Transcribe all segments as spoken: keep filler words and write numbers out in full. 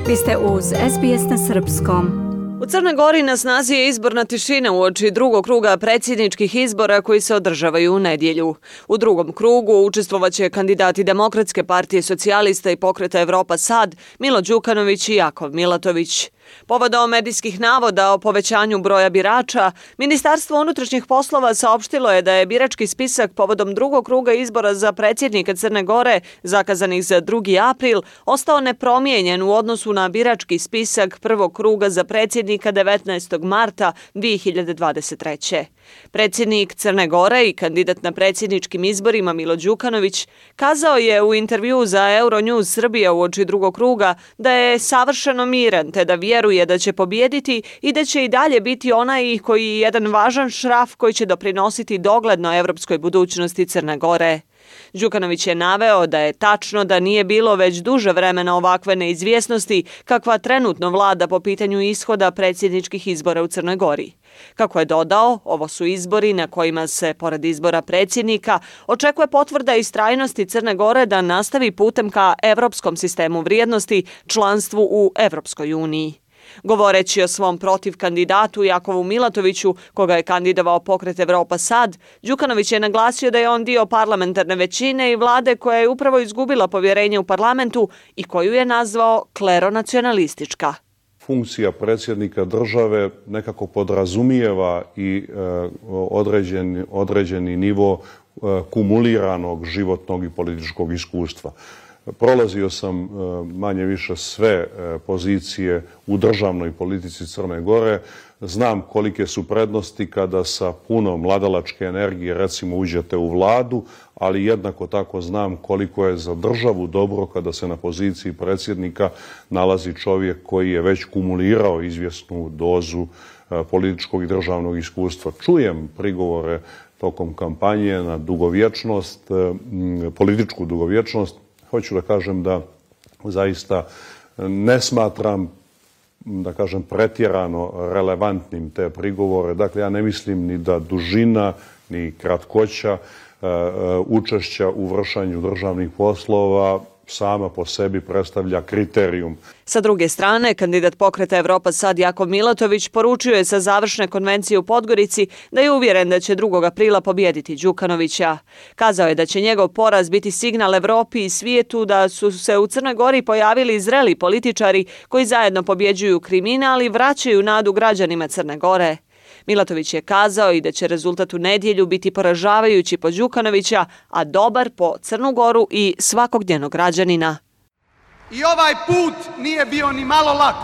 Vi ste uz S B S na srpskom. U Crnoj Gori na snazi je izborna tišina uoči drugog kruga predsjedničkih izbora koji se održavaju u nedjelju. U drugom krugu učestvovaće kandidati Demokratske partije socijalista i Pokreta Evropa Sad, Milo Đukanović i Jakov Milatović. Povodom medijskih navoda o povećanju broja birača, Ministarstvo unutrašnjih poslova saopštilo je da je birački spisak povodom drugog kruga izbora za predsjednika Crne Gore, zakazanih za drugi april, ostao nepromijenjen u odnosu na birački spisak prvog kruga za predsjednika devetnaestog marta dvije hiljade dvadeset treće. Predsjednik Crne Gore i kandidat na predsjedničkim izborima Milo Đukanović kazao je u intervju za Euronews Srbija uoči drugog kruga da je savršeno miran te da vjeruje da će pobijediti i da će i dalje biti onaj koji je jedan važan šraf koji će doprinositi dogledno evropskoj budućnosti Crne Gore. Đukanović je naveo da je tačno da nije bilo već duže vremena ovakve neizvjesnosti kakva trenutno vlada po pitanju ishoda predsjedničkih izbora u Crnoj Gori. Kako je dodao, ovo su izbori na kojima se, pored izbora predsjednika, očekuje potvrda istrajnosti Crne Gore da nastavi putem ka evropskom sistemu vrijednosti, članstvu u Evropskoj uniji. Govoreći o svom protiv kandidatu Jakovu Milatoviću, koga je kandidovao Pokret Evropa Sad, Đukanović je naglasio da je on dio parlamentarne većine i vlade koja je upravo izgubila povjerenje u parlamentu i koju je nazvao kleronacionalistička. Funkcija predsjednika države nekako podrazumijeva i e, određeni, određeni nivo e, kumuliranog životnog i političkog iskustva. Prolazio sam manje više sve pozicije u državnoj politici Crne Gore. Znam kolike su prednosti kada sa puno mladalačke energije recimo uđete u vladu, ali jednako tako znam koliko je za državu dobro kada se na poziciji predsjednika nalazi čovjek koji je već kumulirao izvjesnu dozu političkog i državnog iskustva. Čujem prigovore tokom kampanje na dugovječnost, političku dugovječnost. Hoću da kažem da zaista ne smatram, da kažem, pretjerano relevantnim te prigovore. Dakle, ja ne mislim ni da dužina, ni kratkoća učešća u vršanju državnih poslova sama po sebi predstavlja kriterijum. Sa druge strane, kandidat Pokreta Evropa Sad Jakov Milatović poručio je sa završne konvencije u Podgorici da je uvjeren da će drugog aprila pobijediti Đukanovića. Kazao je da će njegov poraz biti signal Evropi i svijetu da su se u Crnoj Gori pojavili zreli političari koji zajedno pobjeđuju kriminal i vraćaju nadu građanima Crne Gore. Milatović je kazao i da će rezultat u nedjelju biti poražavajući po Đukanovića, a dobar po Crnu Goru i svakog njenog građanina. I ovaj put nije bio ni malo lak.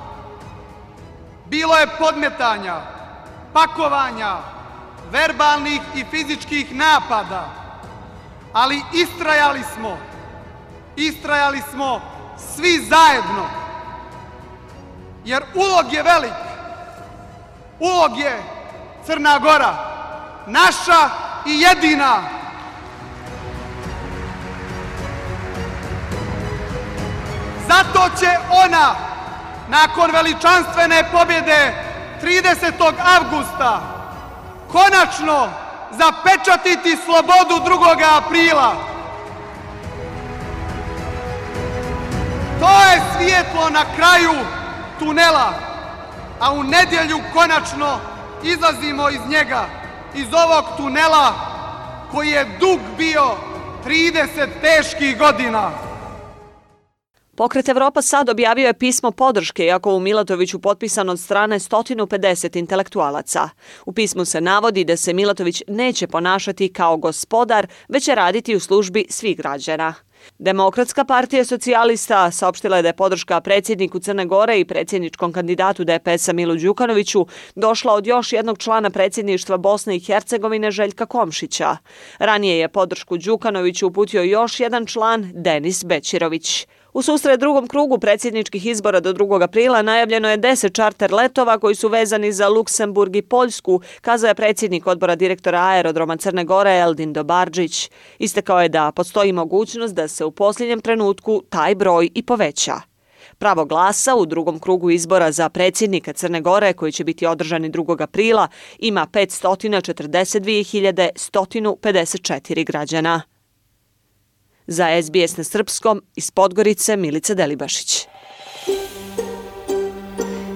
Bilo je podmetanja, pakovanja, verbalnih i fizičkih napada, ali istrajali smo, istrajali smo svi zajedno, jer ulog je velik. Ulog je Crna Gora, naša i jedina. Zato će ona, nakon veličanstvene pobjede tridesetog avgusta, konačno zapečatiti slobodu drugog aprila. To je svjetlo na kraju tunela. A u nedjelju konačno izlazimo iz njega, iz ovog tunela koji je dug bio trideset teških godina. Pokret Evropa Sad objavio je pismo podrške Jakovu Milatoviću potpisan od strane sto pedeset intelektualaca. U pismu se navodi da se Milatović neće ponašati kao gospodar, već će raditi u službi svih građana. Demokratska partija socijalista saopštila je da je podrška predsjedniku Crne Gore i predsjedničkom kandidatu D P S-a Milu Đukanoviću došla od još jednog člana predsjedništva Bosne i Hercegovine Željka Komšića. Ranije je podršku Đukanoviću uputio još jedan član Denis Bećirović. U susret drugom krugu predsjedničkih izbora do drugog aprila najavljeno je deset čarter letova koji su vezani za Luksemburg i Poljsku, kazao je predsjednik odbora direktora aerodroma Crne Gore Eldin Dobarđić. Istakao je da postoji mogućnost da se u posljednjem trenutku taj broj i poveća. Pravo glasa u drugom krugu izbora za predsjednika Crne Gore, koji će biti održani drugog aprila, ima petsto četrdeset dvije hiljade sto pedeset četiri građana. Za S B S na srpskom iz Podgorice Milica Delibašić.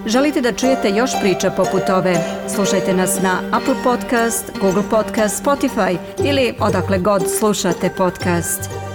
Želite da čujete još priča poput ove? Slušajte nas na Apple Podcast, Google Podcast, Spotify ili odakle god slušate podcast.